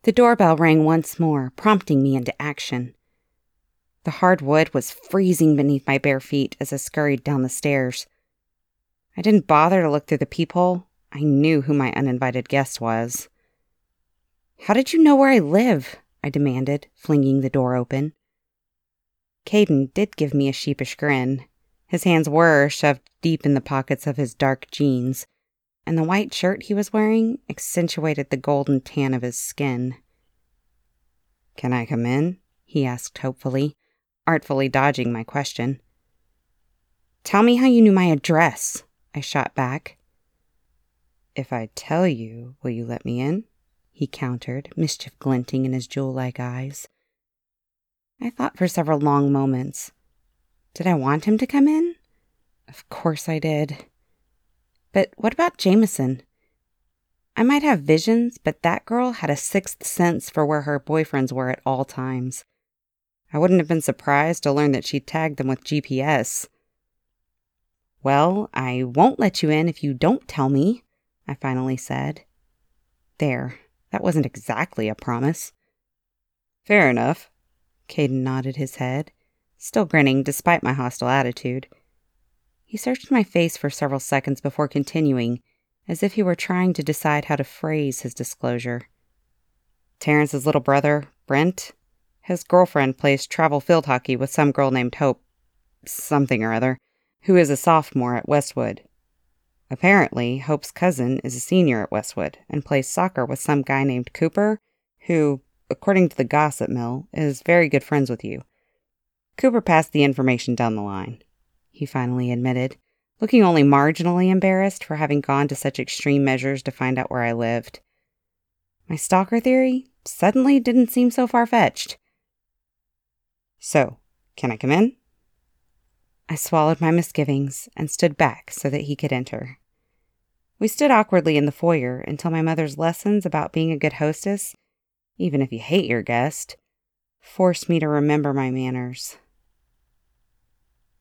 The doorbell rang once more, prompting me into action. The hard wood was freezing beneath my bare feet as I scurried down the stairs. I didn't bother to look through the peephole. I knew who my uninvited guest was. "How did you know where I live?" I demanded, flinging the door open. Caden did give me a sheepish grin. His hands were shoved deep in the pockets of his dark jeans, and the white shirt he was wearing accentuated the golden tan of his skin. "Can I come in?" he asked hopefully, artfully dodging my question. "Tell me how you knew my address," I shot back. "If I tell you, will you let me in?" he countered, mischief glinting in his jewel-like eyes. I thought for several long moments. Did I want him to come in? Of course I did. But what about Jameson? I might have visions, but that girl had a sixth sense for where her boyfriends were at all times. I wouldn't have been surprised to learn that she'd tagged them with GPS. "Well, I won't let you in if you don't tell me," I finally said. There, that wasn't exactly a promise. "Fair enough." Caden nodded his head, still grinning despite my hostile attitude. He searched my face for several seconds before continuing, as if he were trying to decide how to phrase his disclosure. "Terrence's little brother, Brent, his girlfriend plays travel field hockey with some girl named Hope, something or other, who is a sophomore at Westwood. Apparently, Hope's cousin is a senior at Westwood and plays soccer with some guy named Cooper, who, according to the gossip mill, is very good friends with you. Cooper passed the information down the line," he finally admitted, looking only marginally embarrassed for having gone to such extreme measures to find out where I lived. My stalker theory suddenly didn't seem so far-fetched. "So, can I come in?" I swallowed my misgivings and stood back so that he could enter. We stood awkwardly in the foyer until my mother's lessons about being a good hostess, even if you hate your guest, forced me to remember my manners.